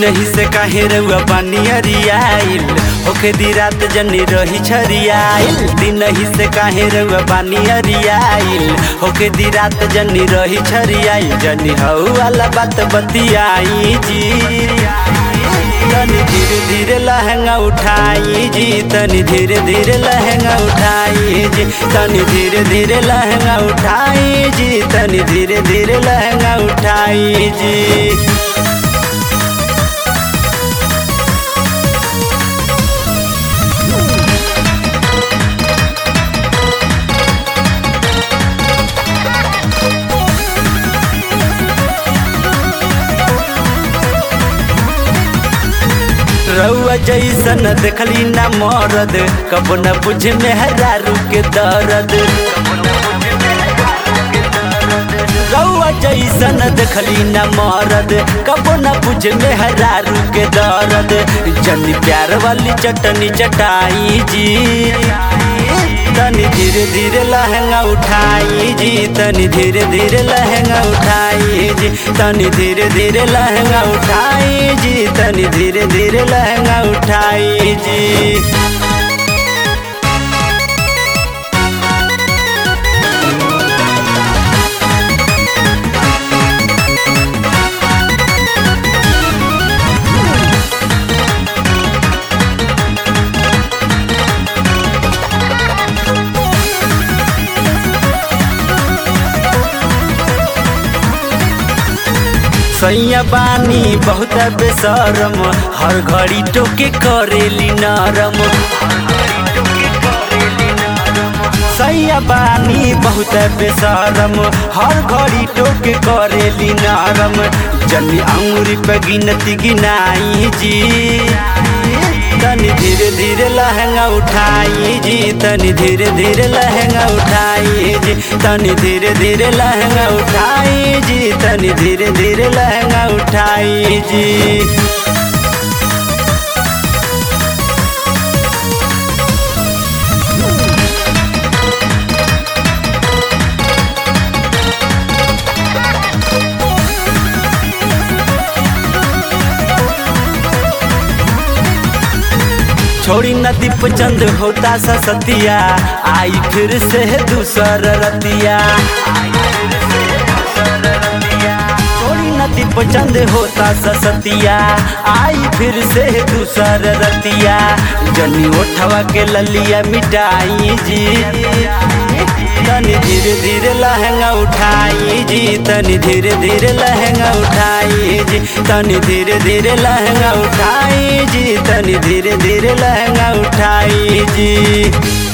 ही से काहे रउआ पानी अरियाइल होके दी रात जनी रही छरियाइल। दिन ही से काहे रउआ पानी अरियाइल होके दी रात जनी रही छरियाइल। जनी हऊ वाला बात बतियाई जी, तनी धीरे धीरे लहंगा उठाई जी, तनी धीरे धीरे लहंगा उठाई जी, तनी धीरे धीरे लहंगा उठाई जी, तनी धीरे धीरे लहंगा उठाई जी। रउआ जैसन देखली ना मरद कब न बुझ में हरारू के दर्द। रउआ जैसन देखली ना मरद कब न बुझ में हरारू के दर्द। जनी प्यार वाली चटनी चटाई जी, तनी धीरे धीरे लहंगा उठाई जी, तनी धीरे धीरे लहंगा उठाई जी, तनी धीरे धीरे लहंगा उठाई जी, तनी धीरे धीरे लहंगा उठाई जी। सैया बानी बहुत बेशरम हर घड़ी टोके करेली नरम। सैया बानी बहुत बेशरम हर घड़ी टोके करेली नरम। जनी अंगुरी पे गिनती गिनाई जी, तनी धीरे धीरे लहंगा उठाई जी, तनी धीरे धीरे लहंगा उठाई जी, तनी धीरे धीरे लहंगा उठाई जी, तनी धीरे धीरे लहंगा उठाई जी। छोड़ी नदी पचंद होता सतिया आई फिर से दूसर रतिया। छोड़ी नदी पचंद होता सतिया आई फिर से दूसर रतिया। जनी ओठवा के ललिया मिटाई जी, तनी धीरे धीरे लहंगा उठाई जी, तनी धीरे धीरे लहंगा उठाई जी, तनी धीरे धीरे लहंगा उठाई जी, तनी धीरे धीरे लहंगा उठाई जी।